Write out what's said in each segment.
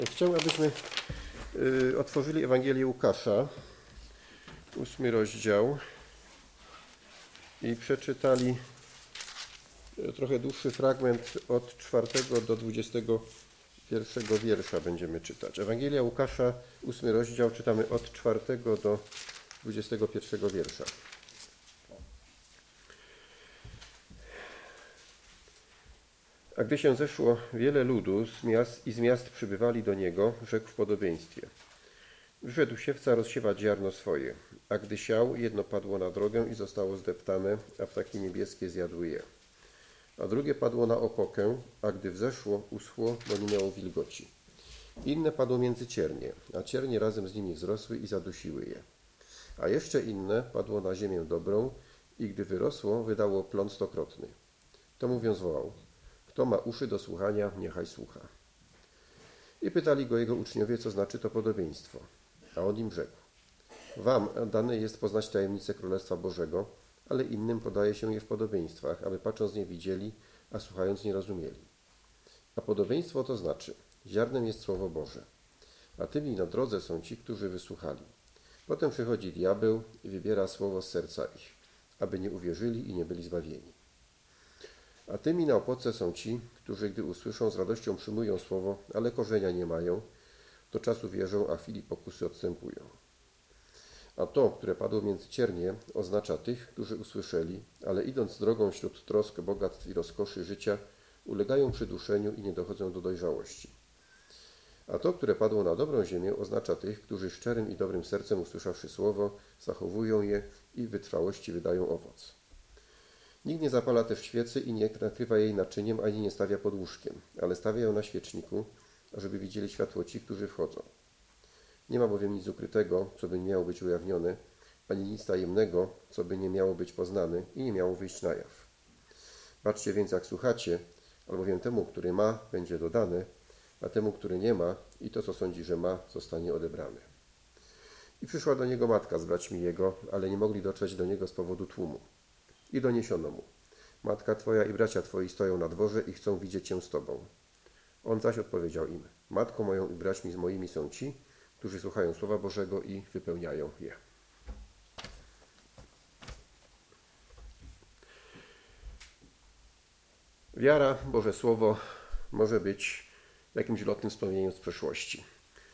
Chciałbym, abyśmy otworzyli Ewangelię Łukasza, 8 rozdział i przeczytali trochę dłuższy fragment od 4 do 21 wiersza będziemy czytać. Ewangelia Łukasza, 8 rozdział, czytamy od 4 do 21 wiersza. A gdy się zeszło wiele ludu z miast przybywali do niego, rzekł w podobieństwie. Wyszedł siewca rozsiewać ziarno swoje, a gdy siał, jedno padło na drogę i zostało zdeptane, a ptaki niebieskie zjadły je. A drugie padło na opokę, a gdy wzeszło, uschło, bo nie miało wilgoci. Inne padło między ciernie, a ciernie razem z nimi wzrosły i zadusiły je. A jeszcze inne padło na ziemię dobrą i gdy wyrosło, wydało plon stokrotny. To mówiąc wołał: kto ma uszy do słuchania, niechaj słucha. I pytali go jego uczniowie, co znaczy to podobieństwo. A on im rzekł: wam dane jest poznać tajemnicę Królestwa Bożego, ale innym podaje się je w podobieństwach, aby patrząc nie widzieli, a słuchając nie rozumieli. A podobieństwo to znaczy: ziarnem jest Słowo Boże, a tymi na drodze są ci, którzy wysłuchali. Potem przychodzi diabeł i wybiera słowo z serca ich, aby nie uwierzyli i nie byli zbawieni. A tymi na opoce są ci, którzy gdy usłyszą, z radością przyjmują słowo, ale korzenia nie mają, do czasu wierzą, a w chwili pokusy odstępują. A to, które padło między ciernie, oznacza tych, którzy usłyszeli, ale idąc drogą wśród trosk, bogactw i rozkoszy życia, ulegają przyduszeniu i nie dochodzą do dojrzałości. A to, które padło na dobrą ziemię, oznacza tych, którzy szczerym i dobrym sercem usłyszawszy słowo, zachowują je i w wytrwałości wydają owoc. Nikt nie zapala też świecy i nie nakrywa jej naczyniem, ani nie stawia pod łóżkiem, ale stawia ją na świeczniku, ażeby widzieli światło ci, którzy wchodzą. Nie ma bowiem nic ukrytego, co by nie miało być ujawnione, ani nic tajemnego, co by nie miało być poznane i nie miało wyjść na jaw. Patrzcie więc, jak słuchacie, albowiem temu, który ma, będzie dodane, a temu, który nie ma, i to, co sądzi, że ma, zostanie odebrane. I przyszła do niego matka z braćmi jego, ale nie mogli dotrzeć do niego z powodu tłumu. I doniesiono mu: matka twoja i bracia twoi stoją na dworze i chcą widzieć cię z tobą. On zaś odpowiedział im: matką moją i braćmi moimi są ci, którzy słuchają Słowa Bożego i wypełniają je. Wiara, Boże Słowo, może być jakimś lotnym wspomnieniem z przeszłości.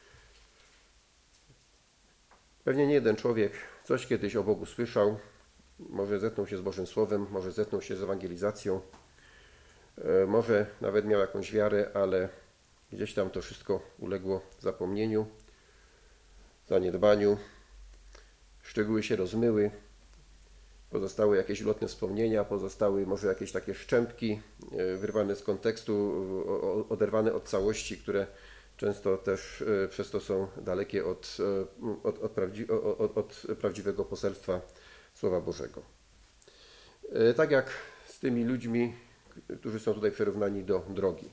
Pewnie nie jeden człowiek coś kiedyś o Bogu słyszał, może zetknął się z Bożym Słowem, może zetknął się z ewangelizacją, może nawet miał jakąś wiarę, ale gdzieś tam to wszystko uległo zapomnieniu, zaniedbaniu, szczegóły się rozmyły, pozostały jakieś ulotne wspomnienia, pozostały może jakieś takie szczępki wyrwane z kontekstu, oderwane od całości, które często też przez to są dalekie od prawdziwego poselstwa Słowa Bożego. Tak jak z tymi ludźmi, którzy są tutaj przyrównani do drogi.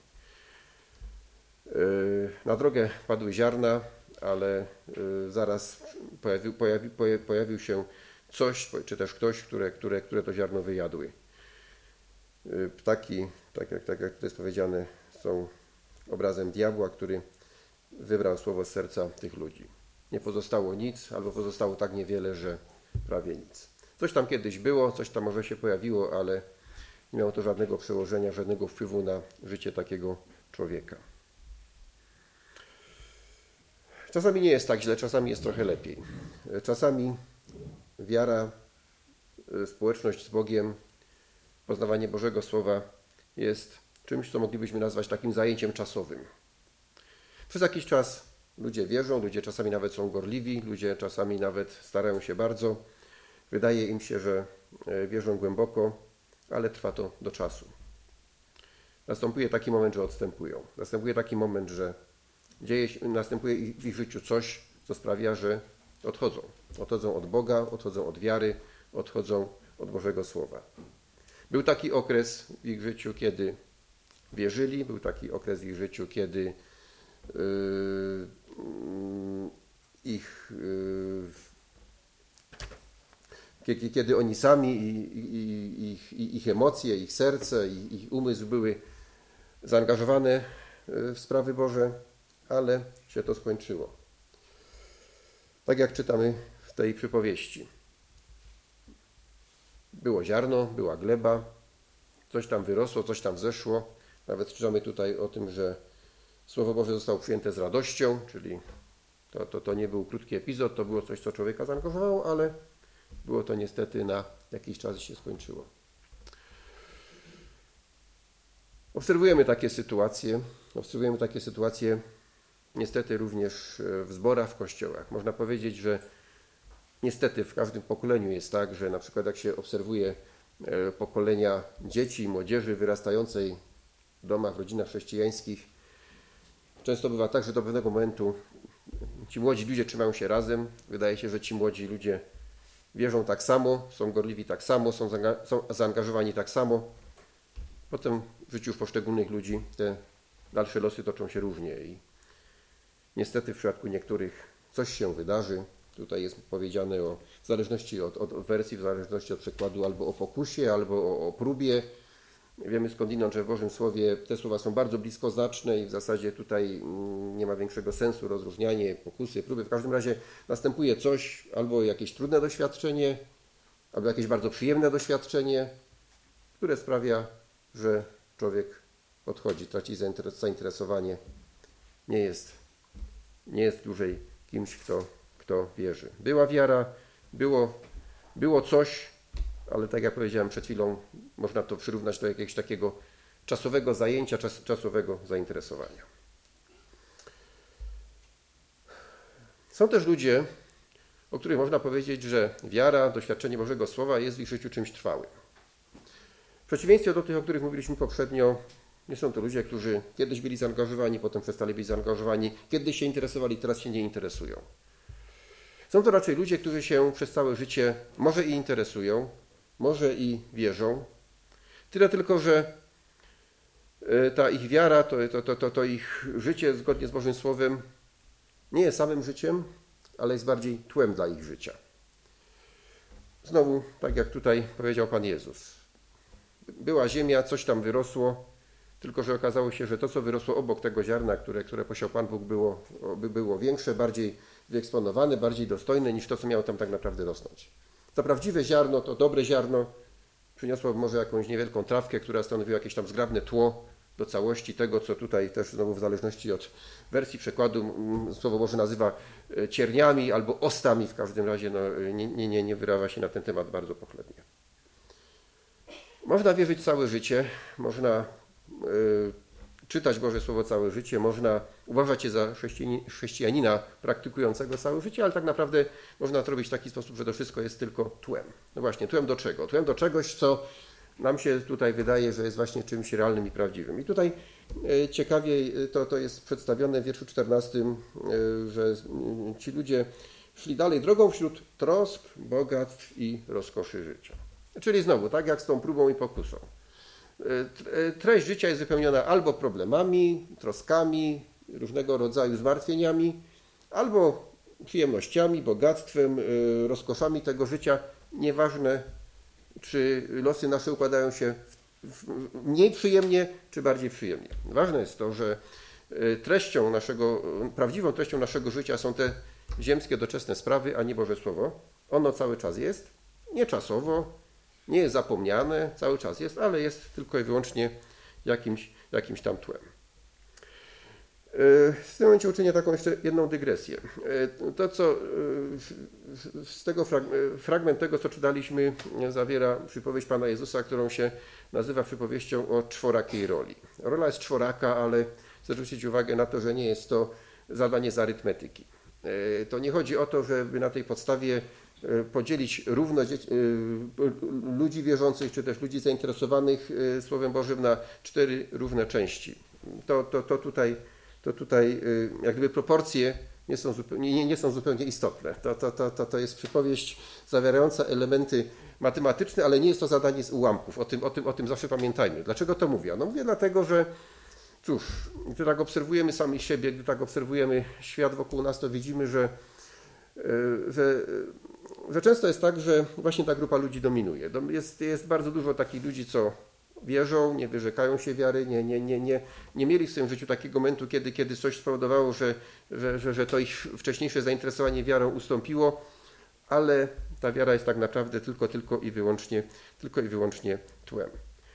Na drogę padły ziarna, ale zaraz pojawił się coś, czy też ktoś, które to ziarno wyjadły. Ptaki, tak jak to jest powiedziane, są obrazem diabła, który wybrał słowo z serca tych ludzi. Nie pozostało nic, albo pozostało tak niewiele, że prawie nic. Coś tam kiedyś było, coś tam może się pojawiło, ale nie miało to żadnego przełożenia, żadnego wpływu na życie takiego człowieka. Czasami nie jest tak źle, czasami jest trochę lepiej. Czasami wiara, społeczność z Bogiem, poznawanie Bożego Słowa jest czymś, co moglibyśmy nazwać takim zajęciem czasowym. Przez jakiś czas ludzie wierzą, ludzie czasami nawet są gorliwi, ludzie czasami nawet starają się bardzo. Wydaje im się, że wierzą głęboko, ale trwa to do czasu. Następuje taki moment, że odstępują. Następuje taki moment, że następuje w ich życiu coś, co sprawia, że odchodzą. Odchodzą od Boga, odchodzą od wiary, odchodzą od Bożego Słowa. Był taki okres w ich życiu, kiedy wierzyli, był taki okres w ich życiu, kiedy kiedy oni sami i ich emocje, ich serce, ich umysł były zaangażowane w sprawy Boże, ale się to skończyło. Tak jak czytamy w tej przypowieści. Było ziarno, była gleba, coś tam wyrosło, coś tam zeszło. Nawet czytamy tutaj o tym, że Słowo Boże zostało przyjęte z radością, czyli to nie był krótki epizod, to było coś, co człowieka zaangażowało, ale było to niestety na jakiś czas i się skończyło. Obserwujemy takie sytuacje niestety również w zborach, w kościołach. Można powiedzieć, że niestety w każdym pokoleniu jest tak, że na przykład jak się obserwuje pokolenia dzieci i młodzieży wyrastającej w domach, w rodzinach chrześcijańskich, często bywa tak, że do pewnego momentu ci młodzi ludzie trzymają się razem. Wydaje się, że ci młodzi ludzie wierzą tak samo, są gorliwi tak samo, są zaangażowani tak samo. Potem w życiu poszczególnych ludzi te dalsze losy toczą się różnie i niestety w przypadku niektórych coś się wydarzy. Tutaj jest powiedziane w zależności od wersji, w zależności od przykładu, albo o pokusie, albo o próbie. Wiemy skądinąd, że w Bożym Słowie te słowa są bardzo bliskoznaczne i w zasadzie tutaj nie ma większego sensu rozróżnianie pokusy, próby. W każdym razie następuje coś, albo jakieś trudne doświadczenie, albo jakieś bardzo przyjemne doświadczenie, które sprawia, że człowiek odchodzi, traci zainteresowanie, nie jest dłużej kimś, kto wierzy. Była wiara, było coś, ale tak jak powiedziałem przed chwilą, można to przyrównać do jakiegoś takiego czasowego zajęcia, czasowego zainteresowania. Są też ludzie, o których można powiedzieć, że wiara, doświadczenie Bożego Słowa jest w ich życiu czymś trwałym. W przeciwieństwie do tych, o których mówiliśmy poprzednio, nie są to ludzie, którzy kiedyś byli zaangażowani, potem przestali być zaangażowani, kiedyś się interesowali, teraz się nie interesują. Są to raczej ludzie, którzy się przez całe życie może i interesują, może i wierzą. Tyle tylko, że ta ich wiara, to ich życie zgodnie z Bożym Słowem nie jest samym życiem, ale jest bardziej tłem dla ich życia. Znowu, tak jak tutaj powiedział Pan Jezus. Była ziemia, coś tam wyrosło, tylko że okazało się, że to, co wyrosło obok tego ziarna, które posiał Pan Bóg, było większe, bardziej wyeksponowane, bardziej dostojne niż to, co miało tam tak naprawdę rosnąć. To prawdziwe ziarno, to dobre ziarno przyniosło może jakąś niewielką trawkę, która stanowiła jakieś tam zgrabne tło do całości tego, co tutaj też znowu w zależności od wersji przekładu Słowo Boże nazywa cierniami albo ostami. W każdym razie nie wyraża się na ten temat bardzo pochlebnie. Można wierzyć całe życie, można czytać Boże Słowo całe życie, można uważać się za chrześcijanina praktykującego całe życie, ale tak naprawdę można to robić w taki sposób, że to wszystko jest tylko tłem. No właśnie, tłem do czego? Tłem do czegoś, co nam się tutaj wydaje, że jest właśnie czymś realnym i prawdziwym. I tutaj ciekawiej to jest przedstawione w wierszu 14, że ci ludzie szli dalej drogą wśród trosk, bogactw i rozkoszy życia. Czyli znowu, tak jak z tą próbą i pokusą. Treść życia jest wypełniona albo problemami, troskami, różnego rodzaju zmartwieniami, albo przyjemnościami, bogactwem, rozkoszami tego życia. Nieważne, czy losy nasze układają się mniej przyjemnie, czy bardziej przyjemnie. Ważne jest to, że prawdziwą treścią naszego życia są te ziemskie, doczesne sprawy, a nie Boże Słowo. Ono cały czas jest, nie czasowo, nie jest zapomniane, cały czas jest, ale jest tylko i wyłącznie jakimś tam tłem. W tym momencie uczynię taką jeszcze jedną dygresję. To, co z tego fragment tego, co czytaliśmy, zawiera przypowieść Pana Jezusa, którą się nazywa przypowieścią o czworakiej roli. Rola jest czworaka, ale chcę zwrócić uwagę na to, że nie jest to zadanie z arytmetyki. To nie chodzi o to, żeby na tej podstawie podzielić równo ludzi wierzących, czy też ludzi zainteresowanych Słowem Bożym na 4 równe części. To tutaj jak gdyby proporcje nie są zupełnie istotne. To jest przypowieść zawierająca elementy matematyczne, ale nie jest to zadanie z ułamków. O tym zawsze pamiętajmy. Dlaczego to mówię? No mówię dlatego, że cóż, gdy tak obserwujemy sami siebie, gdy tak obserwujemy świat wokół nas, to widzimy, że często jest tak, że właśnie ta grupa ludzi dominuje. Jest bardzo dużo takich ludzi, co wierzą, nie wyrzekają się wiary, nie mieli w swoim życiu takiego momentu, kiedy coś spowodowało, że to ich wcześniejsze zainteresowanie wiarą ustąpiło, ale ta wiara jest tak naprawdę tylko i wyłącznie tłem.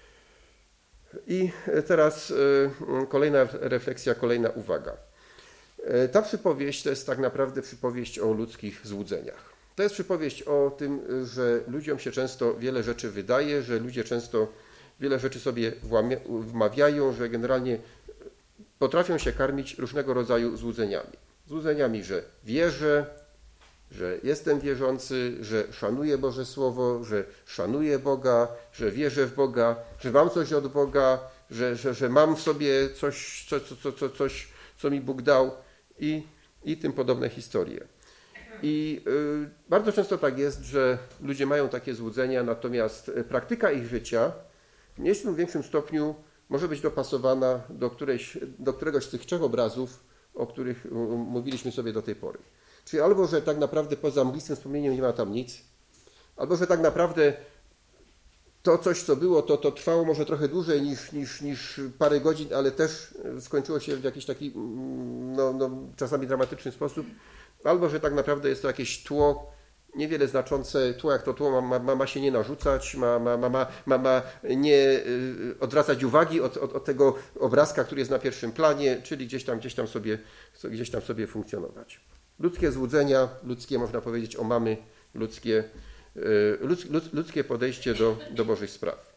I teraz kolejna refleksja, kolejna uwaga. Ta przypowieść to jest tak naprawdę przypowieść o ludzkich złudzeniach. To jest przypowieść o tym, że ludziom się często wiele rzeczy wydaje, że ludzie często wiele rzeczy sobie wmawiają, że generalnie potrafią się karmić różnego rodzaju złudzeniami. Złudzeniami, że wierzę, że jestem wierzący, że szanuję Boże Słowo, że szanuję Boga, że wierzę w Boga, że mam coś od Boga, że mam w sobie coś, co mi Bóg dał i tym podobne historie. I bardzo często tak jest, że ludzie mają takie złudzenia, natomiast praktyka ich życia w mniejszym lub większym stopniu może być dopasowana do któregoś z tych trzech obrazów, o których mówiliśmy sobie do tej pory. Czyli albo, że tak naprawdę poza mglistym wspomnieniem nie ma tam nic, albo, że tak naprawdę to coś, co było, to trwało może trochę dłużej niż parę godzin, ale też skończyło się w jakiś taki czasami dramatyczny sposób, albo, że tak naprawdę jest to jakieś tło, niewiele znaczące tło, jak to tło ma się nie narzucać, ma nie odwracać uwagi od tego obrazka, który jest na pierwszym planie, czyli gdzieś tam sobie funkcjonować. Ludzkie złudzenia, ludzkie, można powiedzieć, omamy, ludzkie podejście do Bożych spraw.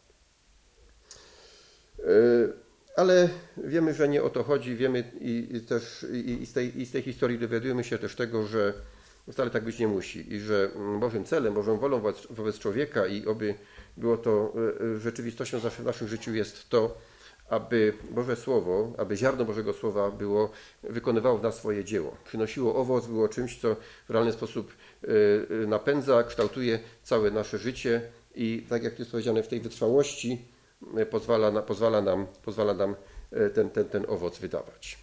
Ale wiemy, że nie o to chodzi, wiemy i z tej historii dowiadujemy się też tego, że wcale tak być nie musi i że Bożym celem, Bożą wolą wobec człowieka i oby było to rzeczywistością zawsze w naszym życiu jest to, aby Boże Słowo, aby ziarno Bożego Słowa wykonywało w nas swoje dzieło. Przynosiło owoc, było czymś, co w realny sposób napędza, kształtuje całe nasze życie i tak jak jest powiedziane w tej wytrwałości, pozwala nam ten owoc wydawać.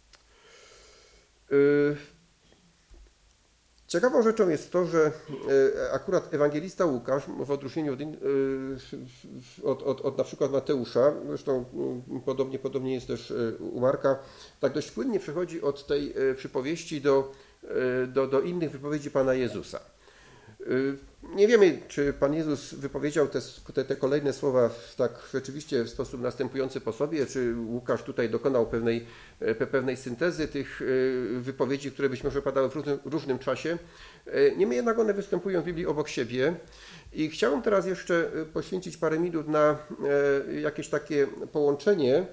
Ciekawą rzeczą jest to, że akurat ewangelista Łukasz, w odróżnieniu od na przykład Mateusza, zresztą podobnie jest też u Marka, tak dość płynnie przechodzi od tej przypowieści do innych wypowiedzi Pana Jezusa. Nie wiemy, czy Pan Jezus wypowiedział te kolejne słowa tak rzeczywiście w sposób następujący po sobie, czy Łukasz tutaj dokonał pewnej syntezy tych wypowiedzi, które być może padały w różnym czasie. Niemniej jednak one występują w Biblii obok siebie i chciałem teraz jeszcze poświęcić parę minut na jakieś takie połączenie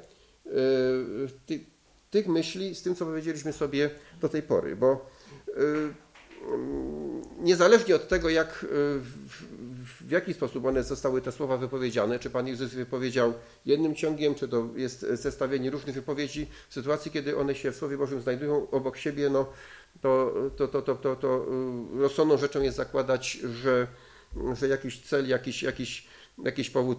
tych myśli z tym, co powiedzieliśmy sobie do tej pory, bo niezależnie od tego, w jaki sposób one zostały te słowa wypowiedziane, czy Pan Jezus wypowiedział jednym ciągiem, czy to jest zestawienie różnych wypowiedzi, w sytuacji, kiedy one się w Słowie Bożym znajdują obok siebie, to rozsądną rzeczą jest zakładać, że jakiś cel, jakiś powód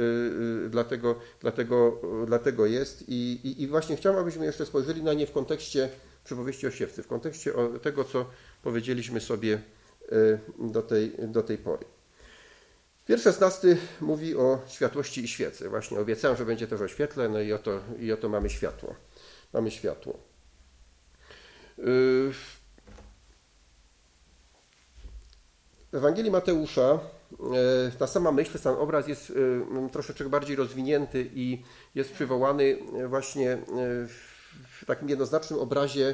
dla tego jest. I właśnie chciałbym, abyśmy jeszcze spojrzeli na nie w kontekście przypowieści o siewcy, w kontekście tego, co powiedzieliśmy sobie do tej pory. Wiersz 16 mówi o światłości i świecy. Właśnie obiecałem, że będzie też o świetle, no i oto mamy światło. Mamy światło. W Ewangelii Mateusza ta sama myśl, ten obraz jest troszeczkę bardziej rozwinięty i jest przywołany właśnie w takim jednoznacznym obrazie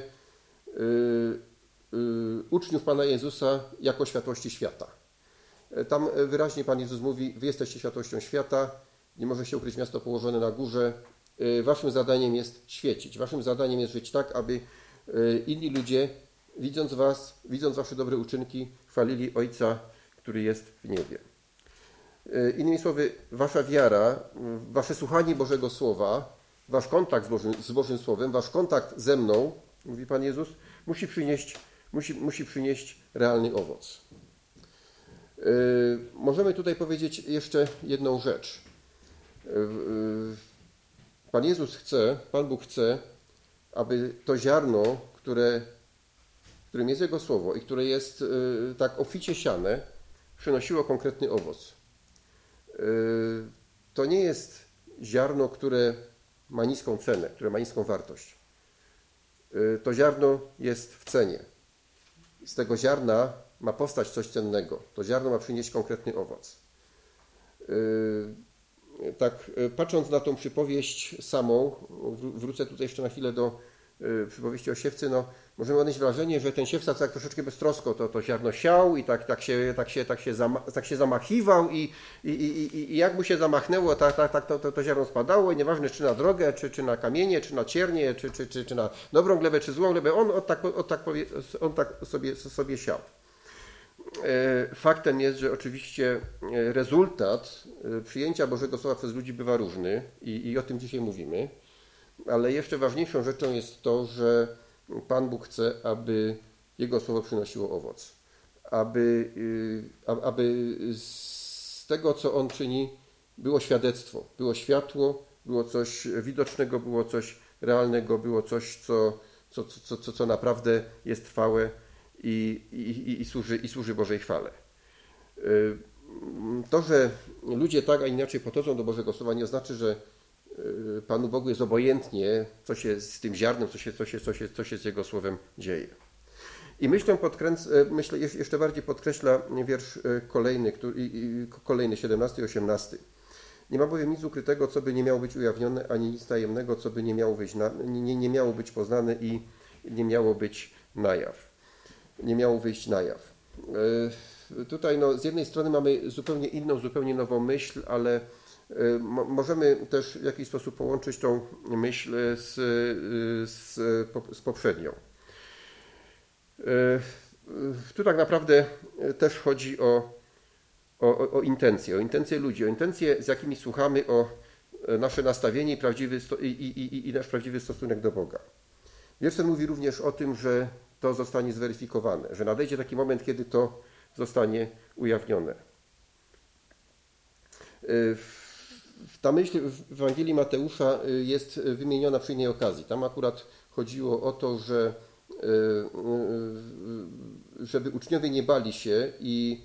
uczniów Pana Jezusa jako światłości świata. Tam wyraźnie Pan Jezus mówi: wy jesteście światłością świata, nie może się ukryć miasto położone na górze. Waszym zadaniem jest świecić. Waszym zadaniem jest żyć tak, aby inni ludzie, widząc was, widząc wasze dobre uczynki, chwalili Ojca, który jest w niebie. Innymi słowy, wasza wiara, wasze słuchanie Bożego Słowa, wasz kontakt z Bożym Słowem, wasz kontakt ze mną, mówi Pan Jezus, musi przynieść realny owoc. Możemy tutaj powiedzieć jeszcze jedną rzecz. Pan Jezus chce, Pan Bóg chce, aby to ziarno, którym jest Jego Słowo i które jest tak obficie siane, przynosiło konkretny owoc. to nie jest ziarno, które ma niską cenę, które ma niską wartość. To ziarno jest w cenie. Z tego ziarna ma powstać coś cennego. To ziarno ma przynieść konkretny owoc. Tak, patrząc na tą przypowieść samą, wrócę tutaj jeszcze na chwilę do przypowieści o siewcy, no, możemy odnieść wrażenie, że ten siewca tak troszeczkę beztrosko to ziarno siał i tak się zamachiwał i jak mu się zamachnęło, to ziarno spadało i nieważne czy na drogę, czy na kamienie, czy na ciernie, czy na dobrą glebę, czy złą glebę, on tak sobie siał. Faktem jest, że oczywiście rezultat przyjęcia Bożego Słowa przez ludzi bywa różny i o tym dzisiaj mówimy, ale jeszcze ważniejszą rzeczą jest to, że Pan Bóg chce, aby Jego Słowo przynosiło owoc, aby z tego, co On czyni, było świadectwo, było światło, było coś widocznego, było coś realnego, było coś, co naprawdę jest trwałe i służy Bożej chwale. To, że ludzie tak, a inaczej podchodzą do Bożego Słowa, nie oznacza, że Panu Bogu jest obojętnie, co się z tym ziarnem, co się z Jego Słowem dzieje. I myślę jeszcze bardziej podkreśla wiersz kolejny 17 i 18. Nie ma bowiem nic ukrytego, co by nie miało być ujawnione, ani nic tajemnego, co by nie miało być poznane i nie miało być na jaw. Tutaj z jednej strony mamy zupełnie inną, zupełnie nową myśl, ale możemy też w jakiś sposób połączyć tą myśl z poprzednią. Tu tak naprawdę też chodzi o intencje ludzi, o intencje, z jakimi słuchamy, o nasze nastawienie i nasz prawdziwy stosunek do Boga. Wiersz ten mówi również o tym, że to zostanie zweryfikowane, że nadejdzie taki moment, kiedy to zostanie ujawnione. Ta myśl w Ewangelii Mateusza jest wymieniona przy innej okazji. Tam akurat chodziło o to, żeby uczniowie nie bali się i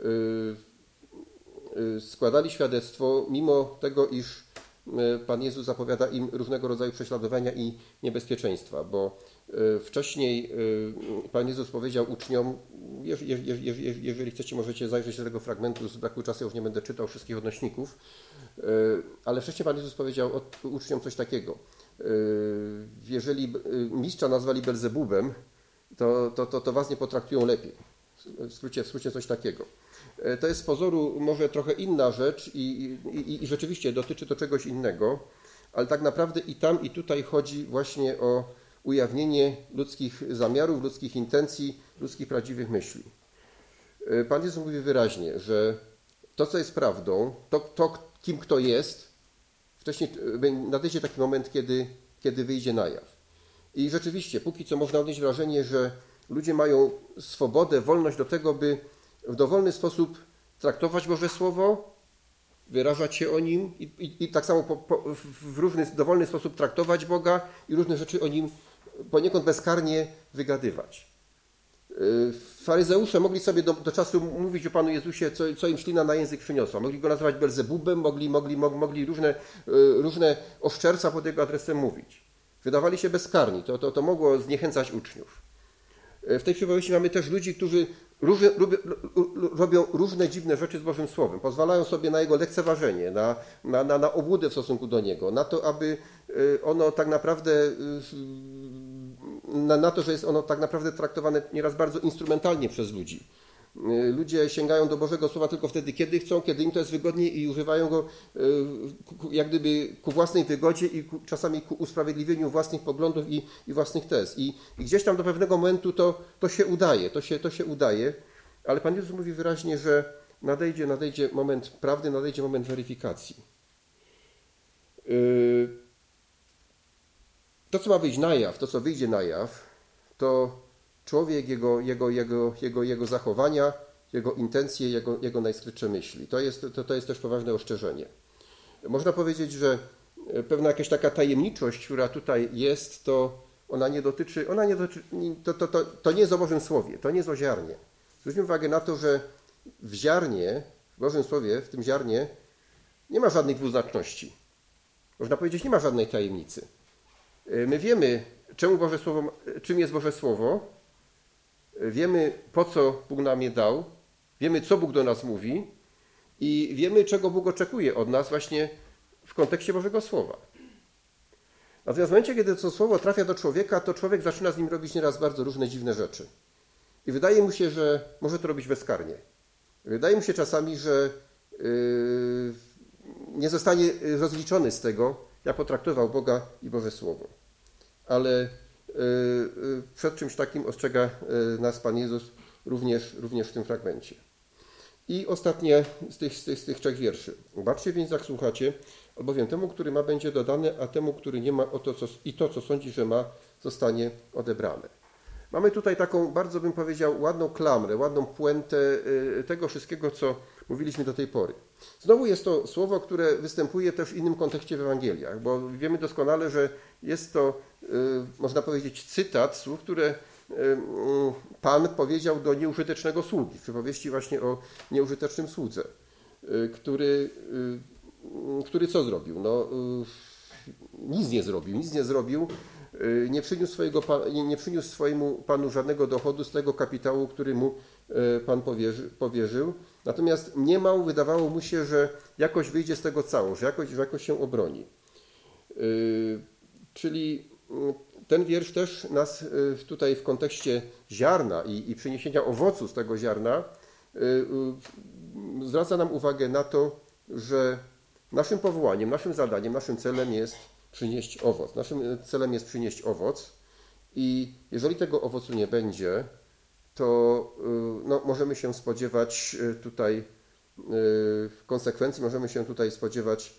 składali świadectwo, mimo tego, iż Pan Jezus zapowiada im różnego rodzaju prześladowania i niebezpieczeństwa, bo wcześniej Pan Jezus powiedział uczniom, jeżeli chcecie, możecie zajrzeć do tego fragmentu, z braku czasu już nie będę czytał wszystkich odnośników, ale wcześniej Pan Jezus powiedział uczniom coś takiego. Jeżeli mistrza nazwali Belzebubem, to was nie potraktują lepiej. W skrócie coś takiego. To jest z pozoru może trochę inna rzecz i rzeczywiście dotyczy to czegoś innego, ale tak naprawdę i tam, i tutaj chodzi właśnie o ujawnienie ludzkich zamiarów, ludzkich intencji, ludzkich prawdziwych myśli. Pan Jezus mówi wyraźnie, że to, co jest prawdą, kim kto jest, wcześniej nadejdzie taki moment, kiedy wyjdzie na jaw. I rzeczywiście, póki co można odnieść wrażenie, że ludzie mają swobodę, wolność do tego, by w dowolny sposób traktować Boże Słowo, wyrażać się o Nim i tak samo w różny, dowolny sposób traktować Boga i różne rzeczy o Nim poniekąd bezkarnie wygadywać. Faryzeusze mogli sobie do czasu mówić o Panu Jezusie, co im ślina na język przyniosła. Mogli Go nazywać Belzebubem, mogli różne oszczerstwa pod Jego adresem mówić. Wydawali się bezkarni. To mogło zniechęcać uczniów. W tej przypowieści mamy też ludzi, którzy robią różne dziwne rzeczy z Bożym Słowem. Pozwalają sobie na Jego lekceważenie, na obłudę w stosunku do Niego, na to, aby ono tak naprawdę, na to, że jest ono tak naprawdę traktowane nieraz bardzo instrumentalnie przez ludzi. Ludzie sięgają do Bożego Słowa tylko wtedy, kiedy chcą, kiedy im to jest wygodnie i używają go jak gdyby ku własnej wygodzie i czasami ku usprawiedliwieniu własnych poglądów i własnych tez. I gdzieś tam do pewnego momentu to się udaje, ale Pan Jezus mówi wyraźnie, że nadejdzie moment prawdy, nadejdzie moment weryfikacji. To, co ma wyjść na jaw, to, co wyjdzie na jaw, to człowiek, jego zachowania, jego intencje, jego najskrytsze myśli. To jest też poważne ostrzeżenie. Można powiedzieć, że pewna jakaś taka tajemniczość, która tutaj jest, to to nie jest o Bożym Słowie, to nie jest o ziarnie. Zwróćmy uwagę na to, że w ziarnie, w Bożym Słowie, w tym ziarnie nie ma żadnych dwuznaczności. Można powiedzieć, nie ma żadnej tajemnicy. My wiemy, czym jest Boże Słowo, wiemy, po co Bóg nam je dał, wiemy, co Bóg do nas mówi i wiemy, czego Bóg oczekuje od nas właśnie w kontekście Bożego Słowa. Natomiast w momencie, kiedy to Słowo trafia do człowieka, to człowiek zaczyna z nim robić nieraz bardzo różne dziwne rzeczy. I wydaje mu się, że może to robić bezkarnie. Wydaje mu się czasami, że nie zostanie rozliczony z tego, jak potraktował Boga i Boże Słowo. Ale przed czymś takim ostrzega nas Pan Jezus również w tym fragmencie. I ostatnie z tych 3 wierszy. Baczcie więc, jak słuchacie, albowiem temu, który ma, będzie dodane, a temu, który nie ma, to, co sądzi, że ma, zostanie odebrane. Mamy tutaj taką, bardzo bym powiedział, ładną klamrę, ładną puentę tego wszystkiego, co mówiliśmy do tej pory. Znowu jest to słowo, które występuje też w innym kontekście w Ewangeliach, bo wiemy doskonale, że jest to, można powiedzieć, cytat słów, które Pan powiedział do nieużytecznego sługi, w przypowieści właśnie o nieużytecznym słudze, który co zrobił? Nic nie zrobił, nie przyniósł swojemu Panu żadnego dochodu z tego kapitału, który mu Pan powierzył. Natomiast mniemał, wydawało mu się, że jakoś wyjdzie z tego cało, że jakoś się obroni. Czyli ten wiersz też nas tutaj w kontekście ziarna i przyniesienia owocu z tego ziarna zwraca nam uwagę na to, że naszym powołaniem, naszym zadaniem, naszym celem jest przynieść owoc. Naszym celem jest przynieść owoc i jeżeli tego owocu nie będzie, to możemy się spodziewać tutaj konsekwencji, możemy się tutaj spodziewać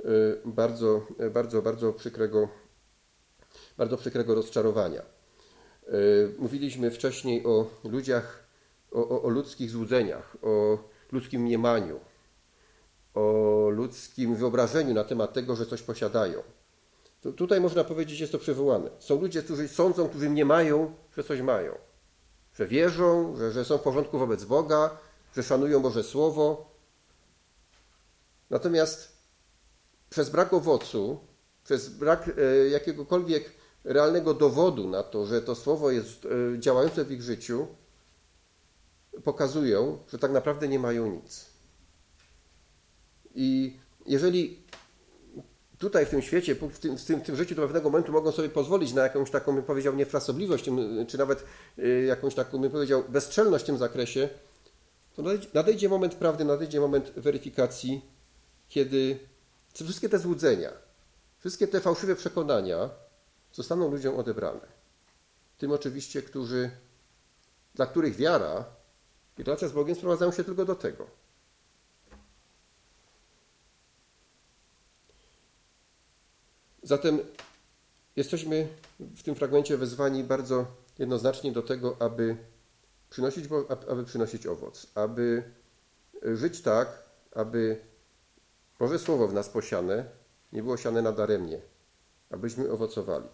bardzo przykrego rozczarowania. Mówiliśmy wcześniej o ludziach, o ludzkich złudzeniach, o ludzkim mniemaniu, o ludzkim wyobrażeniu na temat tego, że coś posiadają. Tutaj można powiedzieć, jest to przywołane. Są ludzie, którzy sądzą, którzy mniemają, że coś mają. Że wierzą, że są w porządku wobec Boga, że szanują Boże Słowo. Natomiast przez brak owocu, przez brak jakiegokolwiek realnego dowodu na to, że to Słowo jest działające w ich życiu, pokazują, że tak naprawdę nie mają nic. I jeżeli tutaj w tym świecie, w tym życiu do pewnego momentu mogą sobie pozwolić na jakąś taką, bym powiedział, niefrasobliwość, czy nawet jakąś taką, bym powiedział, bezczelność w tym zakresie, to nadejdzie moment prawdy, nadejdzie moment weryfikacji, kiedy wszystkie te złudzenia, wszystkie te fałszywe przekonania zostaną ludziom odebrane. Tym oczywiście, dla których wiara i relacja z Bogiem sprowadzają się tylko do tego. Zatem jesteśmy w tym fragmencie wezwani bardzo jednoznacznie do tego, aby przynosić owoc, aby żyć tak, aby Boże Słowo w nas posiane nie było siane nadaremnie, abyśmy owocowali.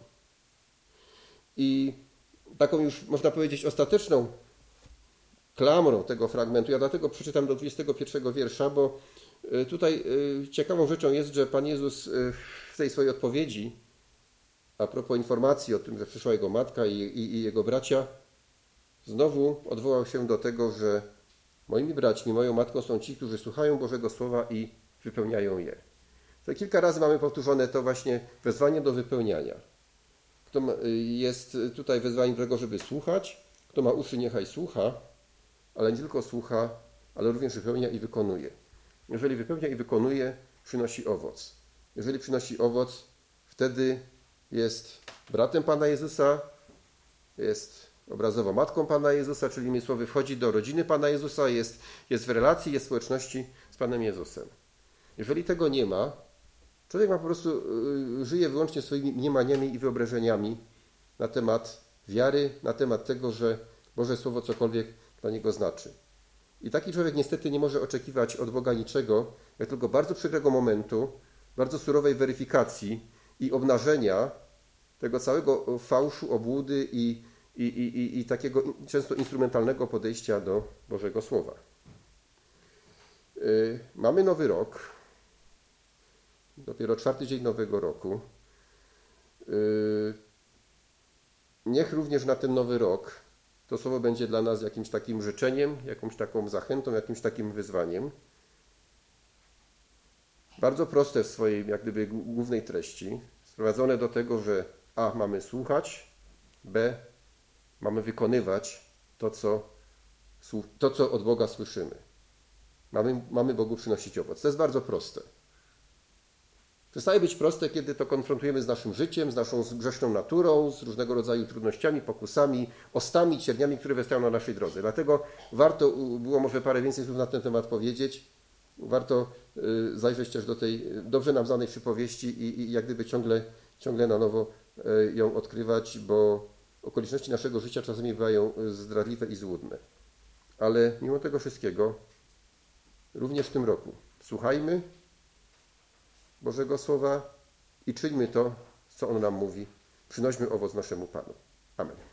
I taką już, można powiedzieć, ostateczną klamrą tego fragmentu, ja dlatego przeczytam do 21 wiersza, bo tutaj ciekawą rzeczą jest, że Pan Jezus w tej swojej odpowiedzi a propos informacji o tym, że przyszła jego matka i jego bracia, znowu odwołał się do tego, że moimi braćmi, moją matką są ci, którzy słuchają Bożego Słowa i wypełniają je. To kilka razy mamy powtórzone to właśnie wezwanie do wypełniania. Kto jest tutaj wezwaniem do tego, żeby słuchać, kto ma uszy, niechaj słucha, ale nie tylko słucha, ale również wypełnia i wykonuje. Jeżeli wypełnia i wykonuje, przynosi owoc. Jeżeli przynosi owoc, wtedy jest bratem Pana Jezusa, jest obrazowo matką Pana Jezusa, czyli innymi słowy wchodzi do rodziny Pana Jezusa, jest w relacji, jest w społeczności z Panem Jezusem. Jeżeli tego nie ma, człowiek po prostu żyje wyłącznie swoimi mniemaniami i wyobrażeniami na temat wiary, na temat tego, że Boże Słowo cokolwiek dla niego znaczy. I taki człowiek niestety nie może oczekiwać od Boga niczego, jak tylko bardzo przykrego momentu, bardzo surowej weryfikacji i obnażenia tego całego fałszu, obłudy i takiego często instrumentalnego podejścia do Bożego Słowa. Mamy nowy rok. dopiero 4. dzień Nowego Roku. Niech również na ten Nowy Rok to słowo będzie dla nas jakimś takim życzeniem, jakąś taką zachętą, jakimś takim wyzwaniem. Bardzo proste w swojej jak gdyby głównej treści, sprowadzone do tego, że a. mamy słuchać, b. mamy wykonywać to, co od Boga słyszymy. Mamy Bogu przynosić owoc. To jest bardzo proste. Przestaje być proste, kiedy to konfrontujemy z naszym życiem, z naszą grzeszną naturą, z różnego rodzaju trudnościami, pokusami, ostami, cierniami, które wystają na naszej drodze. Dlatego warto było może parę więcej słów na ten temat powiedzieć. Warto zajrzeć też do tej dobrze nam znanej przypowieści i jak gdyby ciągle na nowo ją odkrywać, bo okoliczności naszego życia czasami bywają zdradliwe i złudne. Ale mimo tego wszystkiego, również w tym roku, słuchajmy Bożego Słowa i czyńmy to, co On nam mówi. Przynośmy owoc naszemu Panu. Amen.